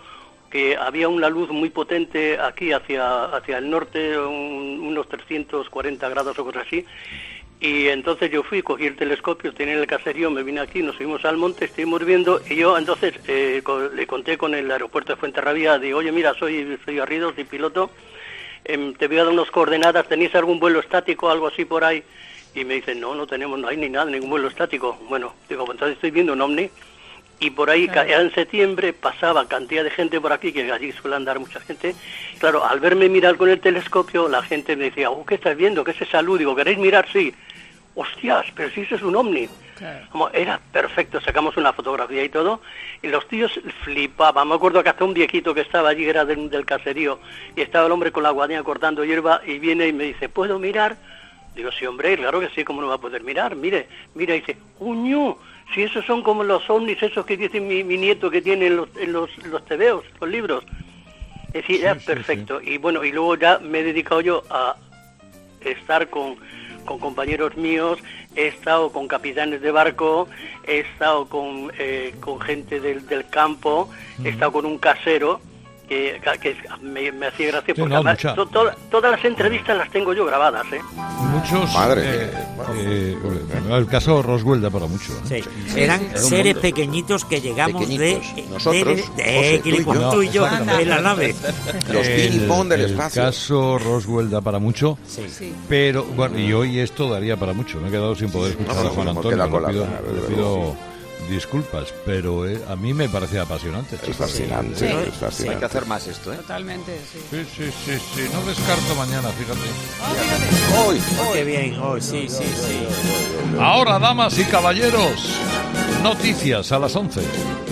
que había una luz muy potente aquí hacia, hacia el norte, un, unos trescientos cuarenta grados o cosas así. Y entonces yo fui, cogí el telescopio, tenía el caserío, me vine aquí, nos subimos al monte, estuvimos viendo, y yo entonces eh, con, le conté con el aeropuerto de Fuenterrabía, digo, oye, mira, soy, soy Garrido, soy piloto, eh, te voy a dar unas coordenadas, ¿tenéis algún vuelo estático, algo así por ahí? Y me dicen, no, no tenemos, no hay ni nada, ningún vuelo estático. Bueno, digo, pues entonces estoy viendo un ovni, y por ahí, claro, en septiembre pasaba cantidad de gente por aquí, que allí suele andar mucha gente. Claro, al verme mirar con el telescopio, la gente me decía, oh, ¿qué estás viendo? ¿Qué es esa luz? Digo, ¿queréis mirar? Sí. Hostias, pero si eso es un ovni. Claro. Como, era perfecto, sacamos una fotografía y todo, y los tíos flipaban. Me acuerdo que hasta un viejito que estaba allí, era del, del caserío, y estaba el hombre con la guadaña cortando hierba, y viene y me dice, ¿puedo mirar? Digo, sí, hombre, claro que sí, ¿cómo no va a poder mirar? Mire, mira, y dice, ¡uñu! Si esos son como los ovnis, esos que dice mi, mi nieto que tiene en los, en los, los tebeos, los libros. Es decir, sí, era sí, perfecto. Sí. Y bueno, y luego ya me he dedicado yo a estar con... con compañeros míos, he estado con capitanes de barco, he estado con, eh, con gente del, del campo, he estado con un casero que, que me, me hacía gracia, sí, porque no, además, to, to, todas las entrevistas las tengo yo grabadas, ¿eh? Muchos, Madre. Eh, eh, el caso Roswell da para mucho, ¿eh? Sí. Eran sí, seres pequeñitos que llegamos pequeñitos. de nosotros, de, de, de, de, tú, tú y yo, no, en la nave. Los ping-pong del espacio. El caso Roswell da para mucho, sí. Sí. pero bueno, y hoy esto daría para mucho. Me he quedado sin poder escuchar no, no, a Juan Antonio. Le pido, le pido disculpas, pero eh, a mí me parece apasionante. Es fascinante, sí. es fascinante. Hay que hacer más esto, ¿eh? Totalmente, sí. Sí, sí, sí, sí. No descarto mañana, fíjate. Oh, fíjate. Hoy, hoy. Qué bien, hoy, sí, sí, sí. Ahora, damas y caballeros, noticias a las once.